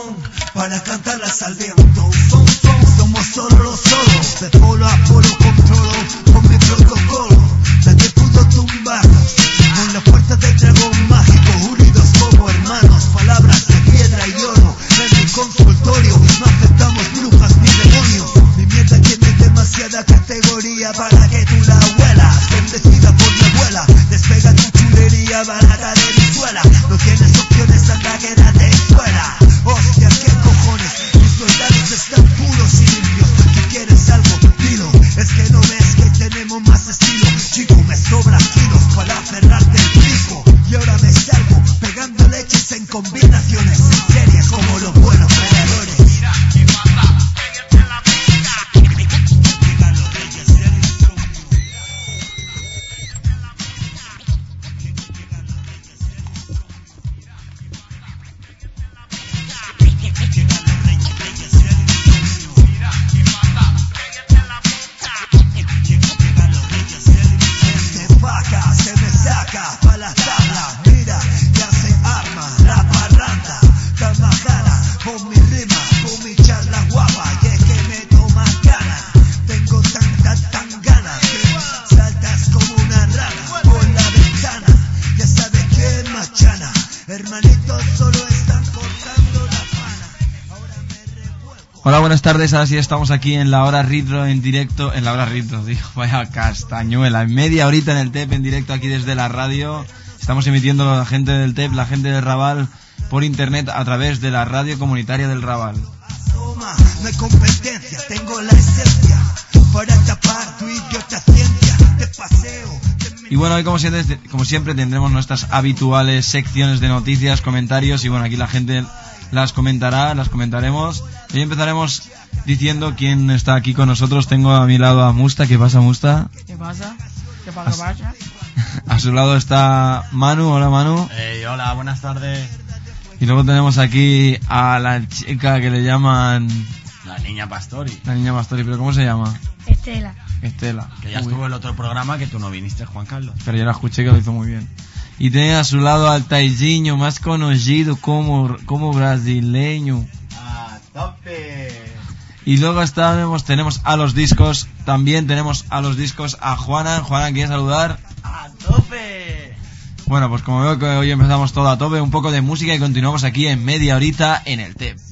son para cantarlas al viento. Somos solo los solos, de polo a polo controlo con mi protocolo. Nadie pudo tumbarnos con la fuerza del dragón mágico, unidos como hermanos, palabras de piedra y oro. En mi consultorio no aceptamos brujas ni demonios. Mi mierda tiene demasiada categoría para que tú la huelas. Bendecida por mi abuela, despega tu chulería barata de mi suela. No tienes opciones, anda, quédate en suela. Hostia, qué cojones, mis soldados están puros y limpios. Si quieres algo, dilo, es que no ves que tenemos más estilo. Chico, me sobran kilos para cerrarte el pico. Y ahora me salgo pegando leches en combinaciones, en series como los buenos peleadores. Mira, ¿qué pasa? Pégate en la pica. Llegan los reyes del insomnio. Se me saca pa' la tabla, mira, ya se arma la parranda. Tamagana, con mi rima, con mi charla guapa, y es que me toma gana. Tengo tan gana que saltas como una rana por la ventana. Ya sabes que machana, hermanitos solo están cortando la pana. Ahora me revuelco. Hola, buenas tardes, ahora sí estamos aquí en la hora retro en directo, vaya castañuela, en media horita en el TEP en directo aquí desde la radio. Estamos emitiendo la gente del TEP, la gente del Raval por internet a través de la radio comunitaria del Raval. No hay competencia, tengo la esencia para tapar tu idiota ciencia. Te paseo. Y bueno, hoy como siempre tendremos nuestras habituales secciones de noticias, comentarios y bueno, aquí la gente las comentaremos. Hoy empezaremos diciendo quién está aquí con nosotros. Tengo a mi lado a Musta. ¿Qué pasa, Musta? ¿Qué pasa? ¿Qué pasa? A su lado está Manu. Hola, Manu. Hola, buenas tardes. Y luego tenemos aquí a la chica que le llaman... La niña Pastori. La niña Pastori, ¿pero cómo se llama? Estela. Que ya estuvo en el otro programa que tú no viniste, Juan Carlos. Pero yo la escuché que lo hizo muy bien. Y tiene a su lado al Taizinho, más conocido como brasileño. ¡A tope! Y luego tenemos a los discos. También tenemos a los discos a Juana. Juana, ¿quieres saludar? ¡A tope! Bueno, pues como veo que hoy empezamos todo a tope, un poco de música y continuamos aquí en media horita en el TEP.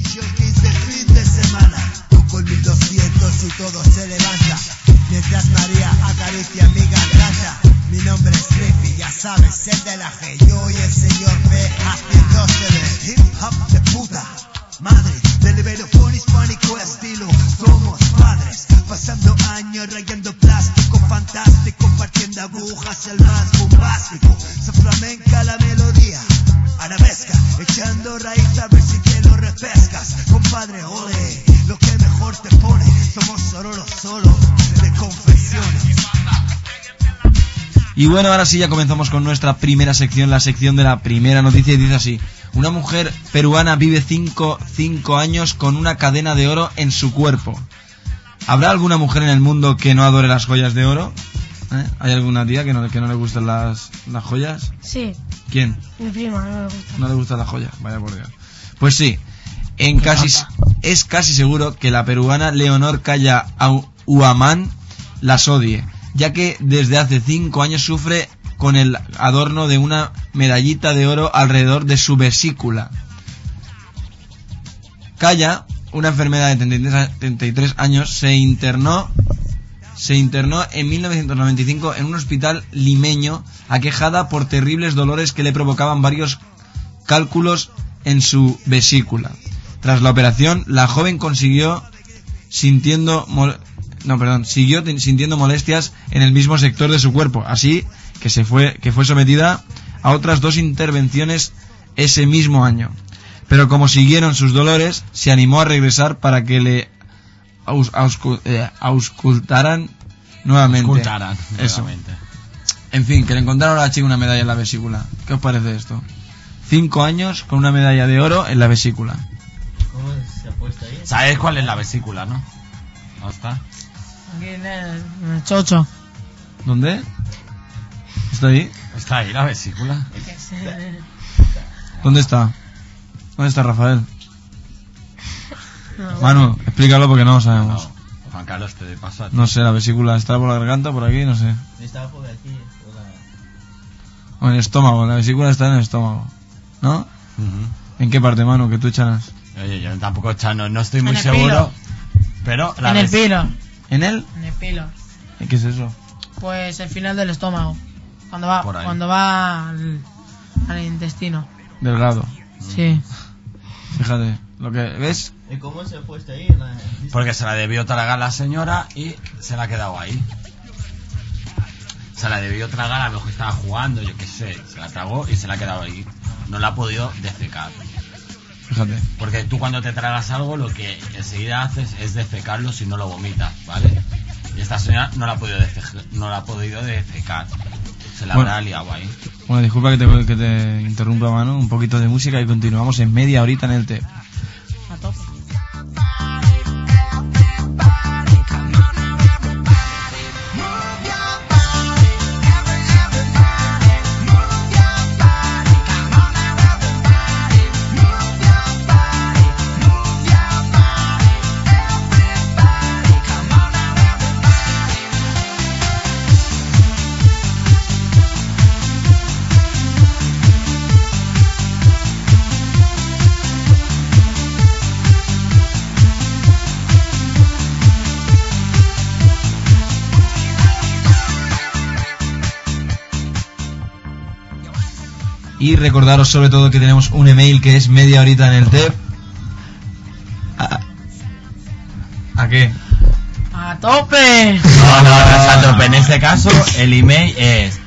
Fin de semana, con 1200 y todo se levanta. Mientras María acaricia mi garganta. Mi nombre es Riffy, ya sabes, el de la G. Yo y el señor B haciéndose de hip hop de puta madre. Del verofón hispánico estilo, somos padres. Pasando años rayando plástico fantástico, partiendo agujas el más bombástico. Se flamenca la melodía, arabesca, echando raíz a ver si te lo repescas. Compadre, ole, lo que mejor te pone. Somos solo los solos de confesiones. Y bueno, ahora sí ya comenzamos con nuestra primera sección, la sección de la primera noticia, y dice así: una mujer peruana vive 5 años con una cadena de oro en su cuerpo. ¿Habrá alguna mujer en el mundo que no adore las joyas de oro? ¿Hay alguna tía que no le gustan las joyas? Sí. ¿Quién? Mi prima, no le gusta. No le gustan las joyas, vaya por Dios. Pues sí, es casi seguro que la peruana Leonor Calla Huamán las odie, ya que desde hace 5 años sufre con el adorno de una medallita de oro alrededor de su vesícula. Calla, una enfermedad de 33 años, se internó en 1995 en un hospital limeño, aquejada por terribles dolores que le provocaban varios cálculos en su vesícula. Tras la operación, la joven siguió sintiendo molestias en el mismo sector de su cuerpo, así que fue sometida a otras 2 intervenciones ese mismo año. Pero como siguieron sus dolores, se animó a regresar para que le auscultaran nuevamente. Eso. En fin, que le encontraron a la chica una medalla en la vesícula. ¿Qué os parece esto? 5 años con una medalla de oro en la vesícula. ¿Cómo se ha puesto ahí? ¿Sabes cuál es la vesícula, no? ¿Dónde está? Aquí en el chocho. ¿Dónde? ¿Está ahí? Está ahí la vesícula. ¿Dónde está? ¿Dónde está Rafael? Manu, explícalo porque no lo sabemos. No, Juan Carlos, te paso a ti. No sé, la vesícula está por la garganta, por aquí, no sé. Estaba por aquí. O en el estómago, la vesícula está en el estómago. ¿No? Ujú. ¿En qué parte, Manu? Que tú echanas. Oye, yo tampoco no estoy muy En el seguro. Pero la En el ves- pilo. ¿En él? En el pilo. ¿Qué es eso? Pues el final del estómago. Por ahí. Cuando va al intestino. Delgado. Sí. Fíjate, lo que ves. ¿Y cómo se ha puesto ahí? Porque se la debió tragar la señora y se la ha quedado ahí. Se la debió tragar, a lo mejor estaba jugando, yo qué sé. Se la tragó y se la ha quedado ahí. No la ha podido defecar. Fíjate. Porque tú cuando te tragas algo, lo que enseguida haces es defecarlo si no lo vomitas, ¿vale? Y esta señora no la ha podido defecar. Se la Bueno. habrá liado ahí. Bueno, disculpa que te interrumpa, Manu. Un poquito de música y continuamos en media horita en el TEP. A tope. Y recordaros sobre todo que tenemos un email que es media horita en el TEP. ¿A qué? ¡A tope! No, a tope. En este caso, el email es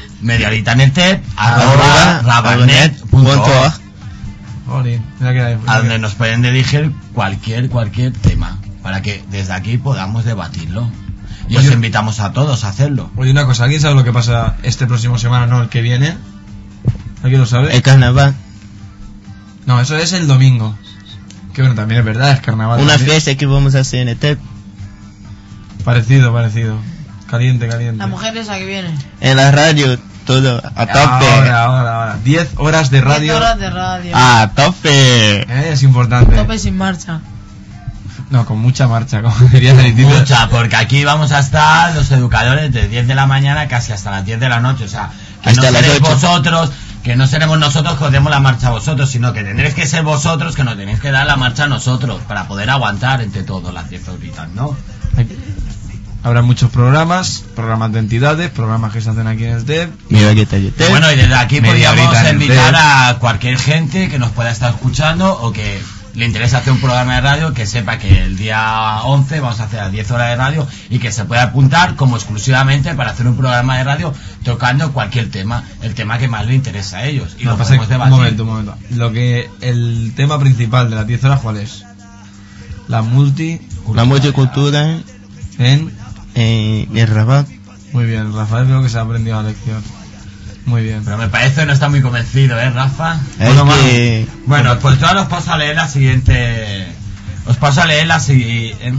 mediaoritanetep@rabarnet.org, Jolín, mira que hay. a donde nos pueden dirigir cualquier tema, para que desde aquí podamos debatirlo. Y os Oye. invitamos a todos a hacerlo. Oye, una cosa, ¿alguien sabe lo que pasa este próximo semana, no el que viene? ¿Alguien lo sabe? El carnaval. No, eso es el domingo. Que bueno, también es verdad, es carnaval. Una también. fiesta que vamos a hacer en el TEP. Parecido. Caliente. La mujer esa que viene. En la radio, todo a tope. Ahora. 10 horas de 10 radio. horas de radio. A tope. Es importante. Tope sin marcha. No, con mucha marcha, como diría el título. Mucha, porque aquí vamos a estar los educadores de 10 de la mañana casi hasta las 10 de la noche. O sea, que Hasta no las seréis 8. vosotros, que no seremos nosotros que os demos la marcha a vosotros, sino que tendréis que ser vosotros que nos tenéis que dar la marcha a nosotros para poder aguantar entre todos las 10 horitas, ¿no? Habrá muchos programas de entidades, programas que se hacen aquí en el TEP. Mira que está el TEP. Bueno, y desde aquí Media podríamos horita en el invitar TEP. a cualquier gente que nos pueda estar escuchando o que le interesa hacer un programa de radio, que sepa que el día 11 vamos a hacer las 10 horas de radio y que se pueda apuntar como exclusivamente para hacer un programa de radio tocando cualquier tema, el tema que más le interesa a ellos. Y No, lo pasa podemos que- debatir. un momento. El tema principal de las 10 horas, ¿cuál es? La La multicultura en... en el Rabat. Muy bien, Rafael creo que se ha aprendido la lección. Muy bien. Pero me parece que no está muy convencido, Rafa? Es Bueno, que Bueno, pues yo ahora os paso a leer la siguiente. Os paso a leer la siguiente.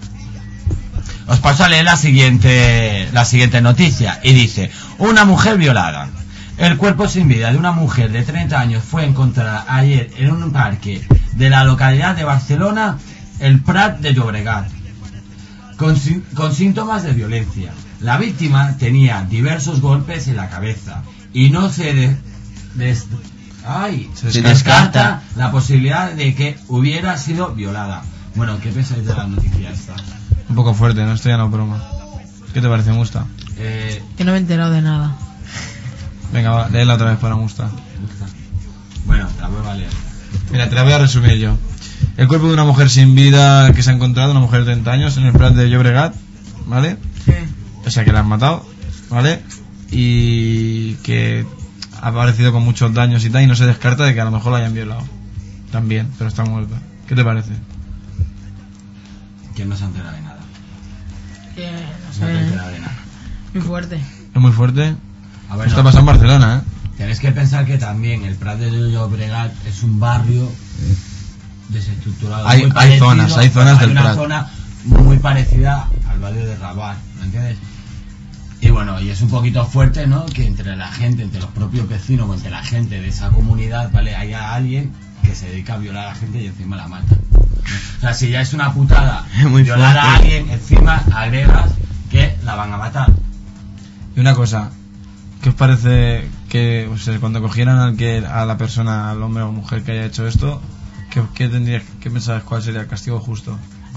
Os paso a leer la siguiente noticia. Y dice: una mujer violada. El cuerpo sin vida de una mujer de 30 años fue encontrada ayer en un parque de la localidad de Barcelona, el Prat de Llobregat, con síntomas de violencia. La víctima tenía diversos golpes en la cabeza y no se Se descarta la posibilidad de que hubiera sido violada. Bueno, ¿qué pensáis de la noticia esta? Un poco fuerte, no estoy ya no broma. ¿Qué te parece, Musta? Que no me he enterado de nada. Venga, va, léela otra vez para Musta. Bueno, la vuelvo a leer. Mira, te la voy a resumir yo. El cuerpo de una mujer sin vida que se ha encontrado, una mujer de 30 años, en el Prat de Llobregat, ¿vale? Sí. O sea, que la han matado, ¿vale? Y que ha aparecido con muchos daños y tal, y no se descarta de que a lo mejor la hayan violado. También, pero está muerta. ¿Qué te parece? ¿Quién no se ha enterado de nada? Que no No se ha sé. enterado de nada. Muy fuerte. Es muy fuerte. A ver, Esto no. pasa en Barcelona, ¿eh? Tenéis que pensar que también el Prat de Llobregat es un barrio desestructurado. Hay muy parecido, zonas del una Prat. zona muy parecida al barrio de Rabat, ¿me entiendes? Y bueno, y es un poquito fuerte, ¿no? Que entre la gente, entre los propios vecinos o entre la gente de esa comunidad, ¿vale? Haya alguien que se dedica a violar a la gente y encima la mata. O sea, si ya es una putada Muy violar a fuerte. alguien, encima agregas que la van a matar. Y una cosa, ¿qué os parece que, o sea, cuando cogieran a la persona, al hombre o mujer que haya hecho esto, ¿qué pensabas cuál sería el castigo justo?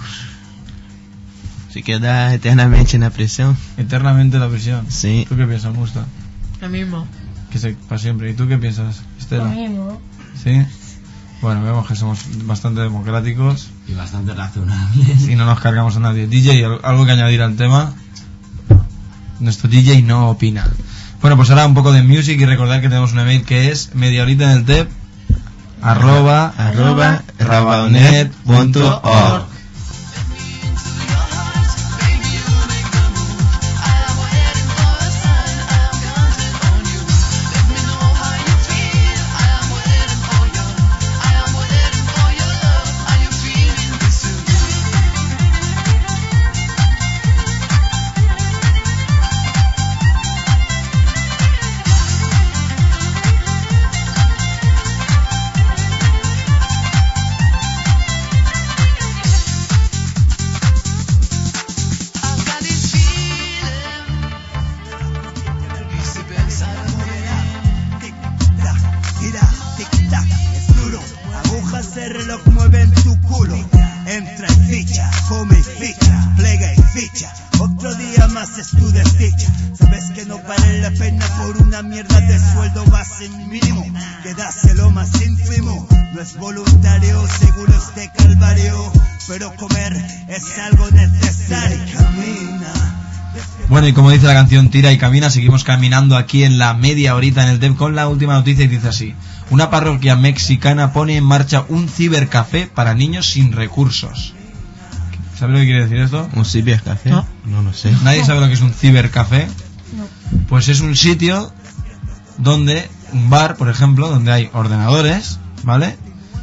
Se queda eternamente en la prisión. Eternamente la prisión. Sí. ¿Tú qué piensas, Musta? Lo mismo. Que se para siempre. ¿Y tú qué piensas, Lo Estela? mismo. ¿Sí? Bueno, vemos que somos bastante democráticos Y bastante razonables. y no nos cargamos a nadie. DJ, ¿algo que añadir al tema? Nuestro DJ no opina. Bueno, pues ahora un poco de music y recordar que tenemos un email que es mediahorita en el TEP @, rabaonet.org. Tic-tac, es duro. Agujas de reloj mueven tu culo. Entra y ficha, come y ficha, plega y ficha. Otro día más es tu desdicha. Sabes que no vale la pena por una mierda de sueldo base mínimo. Quedáselo más ínfimo. No es voluntario, seguro es de calvario. Pero comer es algo necesario. Camina. Bueno, y como dice la canción Tira y Camina, seguimos caminando aquí en la media horita en el TEP con la última noticia y dice así: una parroquia mexicana pone en marcha un cibercafé para niños sin recursos. ¿Sabes lo que quiere decir esto? ¿Un cibercafé? No. No lo sé. ¿Nadie sabe lo que es un cibercafé? No. Pues es un sitio donde, un bar, por ejemplo, donde hay ordenadores, ¿vale?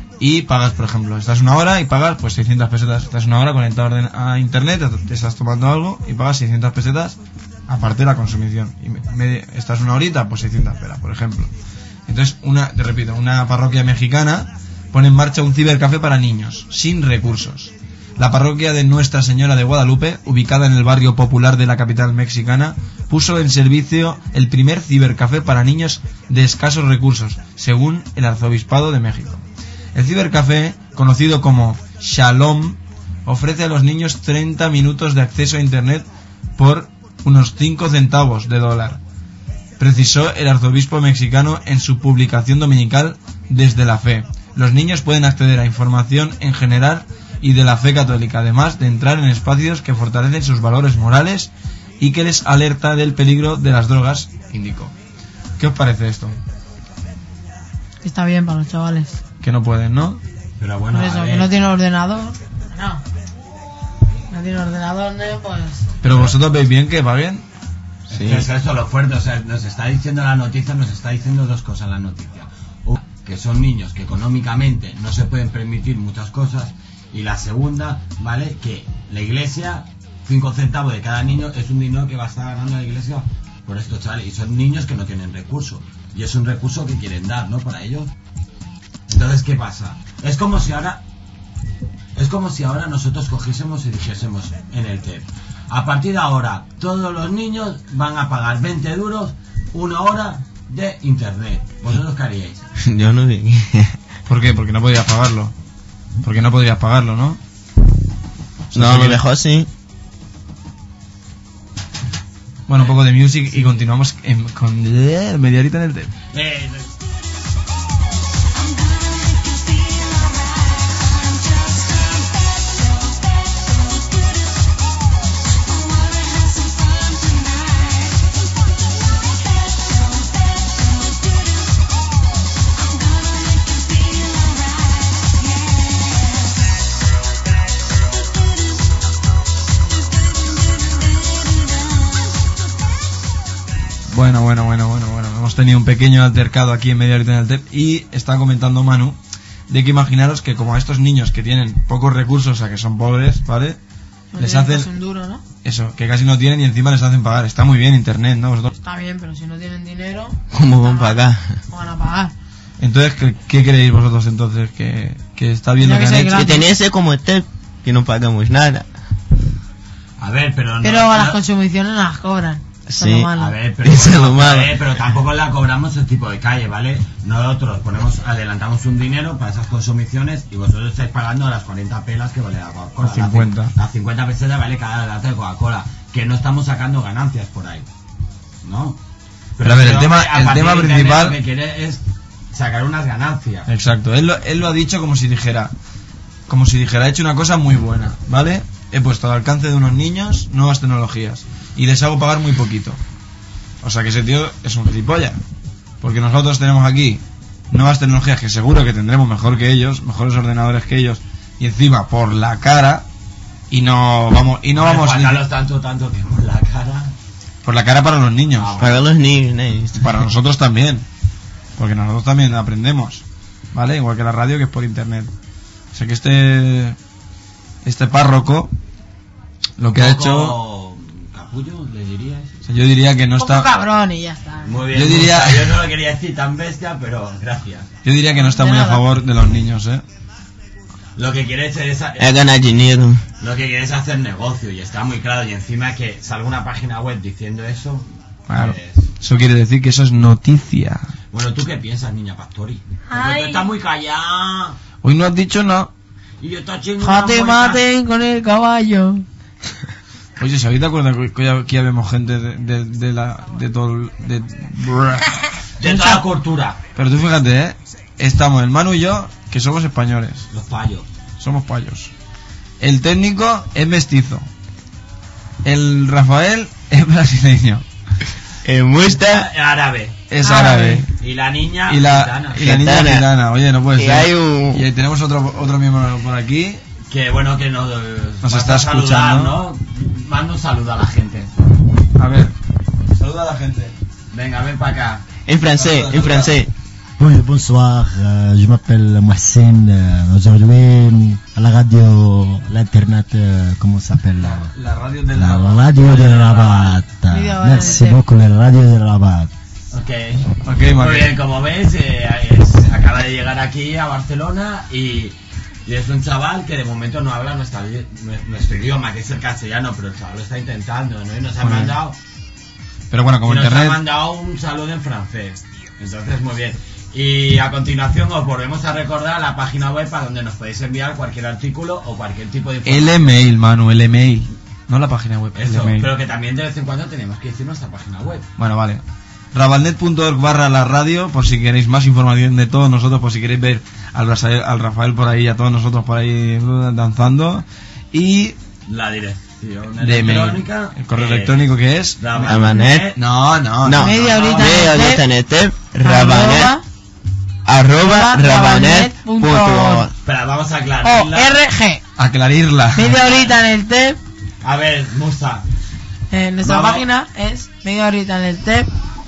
Y pagas, por ejemplo, estás una hora y pagas pues 600 pesetas. Estás una hora conectado a internet, te estás tomando algo y pagas 600 pesetas aparte de la consumición. Y estás una horita, pues 600 pelas, por ejemplo. Entonces, te repito, una parroquia mexicana pone en marcha un cibercafé para niños, sin recursos. La parroquia de Nuestra Señora de Guadalupe, ubicada en el barrio popular de la capital mexicana, puso en servicio el primer cibercafé para niños de escasos recursos, según el Arzobispado de México. El cibercafé, conocido como Shalom, ofrece a los niños 30 minutos de acceso a internet por unos 5 centavos de dólar, precisó el arzobispo mexicano en su publicación dominical Desde la Fe. Los niños pueden acceder a información en general y de la fe católica, además de entrar en espacios que fortalecen sus valores morales y que les alerta del peligro de las drogas, indicó. ¿Qué os parece esto? Está bien para los chavales. Que no pueden, ¿no? Pero bueno, Por eso, a que ver. no tiene ordenador. No. No tiene ordenador, ¿no? Pues. Pero vosotros veis bien que paguen. Sí. Es que eso es lo fuerte, o sea, nos está diciendo la noticia, nos está diciendo dos cosas la noticia. Una, que son niños que económicamente no se pueden permitir muchas cosas, y la segunda, ¿vale? Que la iglesia, 5 centavos de cada niño es un dinero que va a estar ganando la iglesia por estos chavales, y son niños que no tienen recursos, y es un recurso que quieren dar, ¿no? Para ellos. Entonces, ¿qué pasa? Es como si ahora nosotros cogiésemos y dijésemos en el TEP: a partir de ahora todos los niños van a pagar 20 duros una hora de internet. ¿Vosotros qué haríais? Yo no vi. ¿Por qué? Porque no podrías pagarlo. Porque no podrías pagarlo, ¿no? No, a lo mejor sí. Bueno, un poco de music y continuamos con media horita en el TEP. Bueno. Hemos tenido un pequeño altercado aquí en media horita en el TEP y está comentando Manu de que imaginaros que como a estos niños que tienen pocos recursos, o sea que son pobres, ¿vale? No Les tiene hacen casi un duro, ¿no? eso, que casi no tienen y encima les hacen pagar. Está muy bien internet, ¿no? Vosotros. Está bien, pero si no tienen dinero, ¿Cómo van a pagar? ¿cómo van a pagar? Entonces, ¿qué creéis vosotros entonces? ¿Que está bien lo que han hecho? Que tenía ese como este, que no pagamos nada. A ver, pero Pero a las consumiciones las cobran. Eso es Sí. lo malo. A ver, pero, Eso es lo malo. pero tampoco la cobramos el tipo de calle, ¿vale? Nosotros adelantamos un dinero para esas consumiciones y vosotros estáis pagando las 40 pelas que vale la Coca-Cola. Las 50. Las 50 pesetas vale cada lata de Coca-Cola. Que no estamos sacando ganancias por ahí. ¿No? Pero a ver, el este tema- hombre, a el partir tema de internet principal- Lo que quiere es sacar unas ganancias. Exacto, él lo ha dicho como si dijera, he hecho una cosa muy buena, ¿vale? He puesto al alcance de unos niños nuevas tecnologías y les hago pagar muy poquito. O sea que ese tío es un gilipollas. Porque nosotros tenemos aquí nuevas tecnologías que seguro que tendremos mejor que ellos, mejores ordenadores que ellos, y encima por la cara, y no vamos ni Pagarlos tanto que por la cara. por la cara para los niños. Para los niños, ¿no? Para nosotros también, porque nosotros también aprendemos, ¿vale? Igual que la radio, que es por internet. O sea que este párroco lo que ha hecho, Capullo, le dirías. o sea, yo diría que no Un poco está, cabrón y ya está. Muy bien. Yo diría- Musa, yo no lo quería decir tan bestia, pero gracias. yo diría que no está De muy a nada. favor de los niños, ¿eh? Lo que quiere es Ganar dinero. lo que quiere es hacer negocio y está muy claro, y encima que salga una página web diciendo eso. Claro. Pues, Eso quiere decir que eso es noticia. bueno, ¿tú qué piensas, niña Pastori? Ay. Porque tú estás muy callada Hoy no has dicho nada. y yo estoy haciendo Jate mate con el caballo. Oye, ¿sabéis de acuerdo que aquí ya vemos gente de todo de de toda la cultura, Pero tú fíjate, ¿eh? Estamos el Manu y yo, que somos españoles. los payos. Somos payos. El técnico es mestizo. El Rafael es brasileño. Muestra. Árabe. Es Árabe. árabe. Y la niña Y la niña Gitana. gitana. Oye, no puede Y ser. hay un- Y ahí tenemos otro miembro por aquí. que bueno que nos vas está a saludar, escuchando. ¿no? Manda un saludo a la gente. A ver. Saluda a la gente. Venga, ven para acá. En francés, en francés. Bonsoir, je m'appelle Mohsen. Aujourd'hui, à la radio, l'internet, comment ça s'appelle La radio de La radio de Rabat. Media hora Merci de té. beaucoup, la radio de Rabat. Ok. Ok, Muy Manu. bien, como ves, acaba de llegar aquí a Barcelona y es un chaval que de momento no habla nuestro idioma, que es el castellano, pero el chaval lo está intentando, ¿no? Y nos ha Muy bien. mandado, Pero bueno, como y nos ha internet. mandado un saludo en francés. Entonces, muy bien. Y a continuación os volvemos a recordar la página web para donde nos podéis enviar cualquier artículo o cualquier tipo de El información. email, Manu, el email. No la página web, el Eso, email. pero que también de vez en cuando tenemos que decir nuestra página web. Bueno, vale. Rabalnet.org/la radio, por si queréis más información de todos nosotros, por si queréis ver al Rafael por ahí, a todos nosotros por ahí danzando. Y La dirección de email. electrónica. El correo electrónico que es. Rabanet. No, no, No. Media horita Media en el horita en el té, Rabanet. Arroba rabanet.org. Espera, vamos a O aclararla. RG. Aclarirla. Media horita en el té. A ver, Musa. Nuestra Vamos. página es media horita en el té.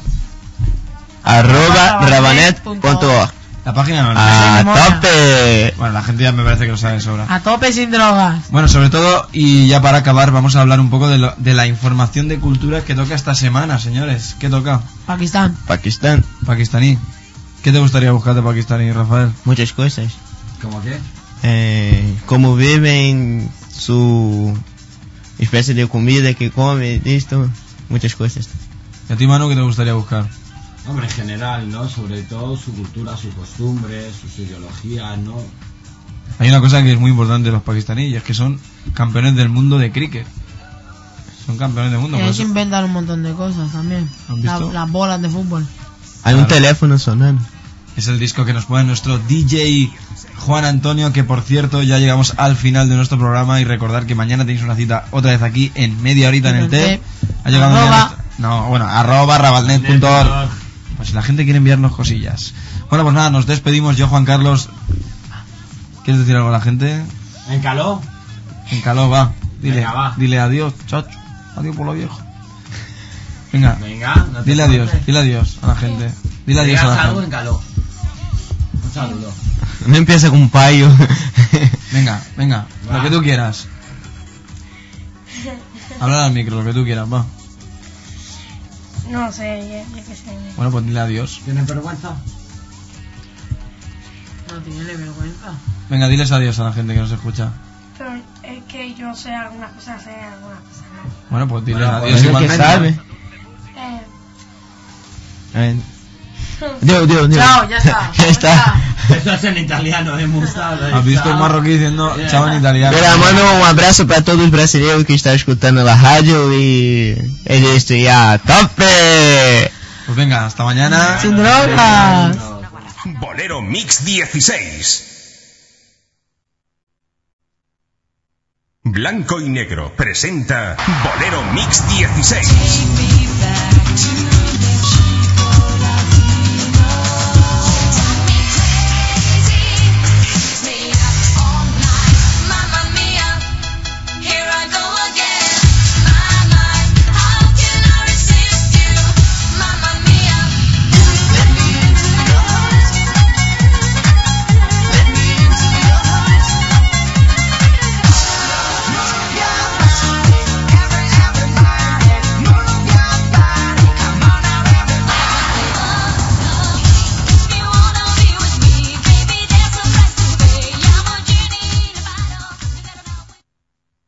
Arroba rabanet.org. La página no. A Memoria. tope. Bueno, la gente ya me parece que lo sabe de sobra. A tope sin drogas. Bueno, sobre todo, y ya para acabar, vamos a hablar un poco de la información de cultura que toca esta semana, señores. ¿Qué toca? Pakistán. Pakistán. Pakistaní. ¿Qué te gustaría buscar de pakistaní, Rafael? Muchas cosas. ¿Cómo qué? Cómo viven, su especie de comida que comen, esto, muchas cosas. ¿Y a ti, Manu, qué te gustaría buscar? Hombre, en general, ¿no? Sobre todo su cultura, sus costumbres, sus ideologías, ¿no? Hay una cosa que es muy importante de los pakistaníes, y es que son campeones del mundo de cricket. Son campeones del mundo. Y por ahí se eso- inventan un montón de cosas también. ¿Han visto? Las bolas de fútbol. Hay un Claro. teléfono sonando. Es el disco que nos pone nuestro DJ Juan Antonio, que por cierto ya llegamos al final de nuestro programa, y recordar que mañana tenéis una cita otra vez aquí en media horita en el té. Ha llegado Arroba. mañana no, bueno, arroba rabalnet.org. Pues si la gente quiere enviarnos cosillas. Bueno, pues nada, nos despedimos. Yo, Juan Carlos. ¿Quieres decir algo a la gente? ¿En Caló? En calor, va. Dile, Venga, va. dile adiós, chacho. Adiós por lo viejo. Venga, Venga, no te dile adiós, cortes. dile adiós a la gente. Dile adiós a Digas la algo en gente. Caló. Un saludo. No empieza con un payo. Venga, venga, Va. lo que tú quieras. Habla al micro, lo que tú quieras, va. No sé, yo qué sé. Bueno, pues dile adiós. ¿Tienes vergüenza? tiene vergüenza. Venga, diles adiós a la gente que nos escucha. Pero es que yo sé algunas cosas, sé algunas cosas no. Bueno, pues diles Bueno, adiós Es lo que igualmente. sabe. Eh, A ver. Dios. Chao, ya está. Ya está. Eso es en italiano, Mustafa. ¿Has visto un marroquí diciendo chao en italiano? Mira, mando um abraço para todos os brasileiros que estão escutando a rádio e é isso, e a tope! Pues venga, hasta mañana. Sin drogas. Bolero Mix 16. Blanco y Negro presenta Bolero Mix 16.